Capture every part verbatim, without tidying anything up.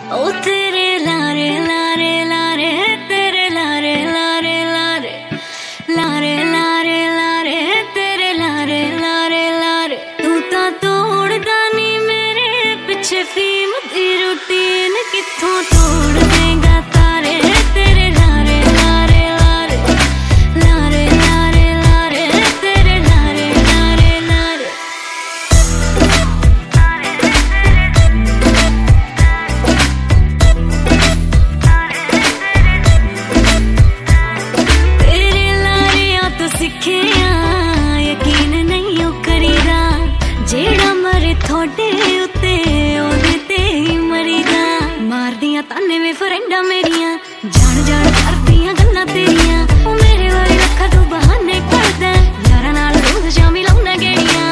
ओ तेरे लारे लारे लारे तेरे लारे लारे लारे लारे लारे लारे तेरे लारे लारे लारे तू ता तोड़दा नी मेरे पिछे फीम दी रूटीन कित्थों तोड़ देगा तारे तेरे लारे लारे लारे लारे लारे लारे तेरे लारे लारे लारे तेरे लारियां तो सिखे यकीन नहीं ओ करीदा जेड़ा मरे थोड़े उत्ते ओदे ते ही मरीदा मार दियां ताने वे फ्रेंडा मेरियां जान जान करदियां गल्लां तेरियां ओ मेरे वाले रखा तू बहाने करदा यारा नाल रोज शामी लाउना गेड़ियां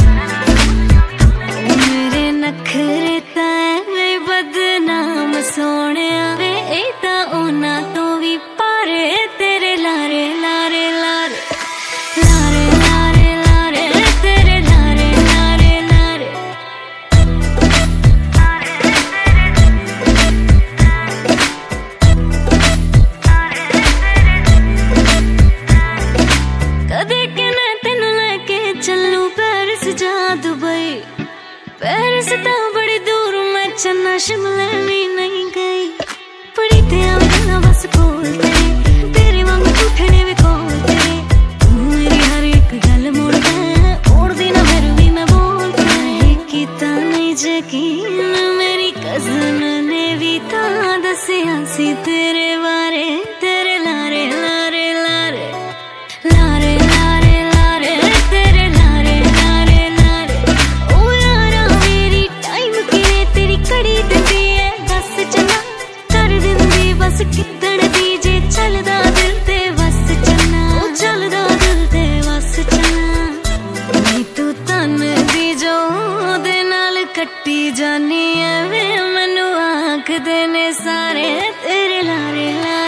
ओ मेरे नखरे ता वे बदनाम सोहणिया वे ए ता ओना तो भी पारे तेरे लारे लारे लारे लारे लारे लारे तेरे लारे लारे लारे कदे के मैं तेनू लेके चलू पेरिस जा दुबई पेरिस ता बड़ी दूर मैं चन्ना शिमले भी नहीं गई बड़ी ते आवे गल्लां बस कोल तेरे तेरे वांग उठने वे कोल तेरे तू मेरी हर एक गल मोड़दा मोड़दी ना मेरे भी मैं बोलदा है कीता नहीं यकीन मेरी कज़न ने भी ता दस्सिया सी तेरे बारे तेरे लारे लारे लारे लारे लारे लारे तेरे लारे लारे लारे ओ यारा मेरी टाइम किने तेरी कड़ी दिंदी है दस चन्ना कर दिंदी बस किदण दी जे चलदा दिल ते बस चन्ना ओ चलदा दिल ते बस चन्ना नी तू तन दी जो दे नाल कट्टी जानी है वे मैनू आखदे ने सारे तेरे लारे लारे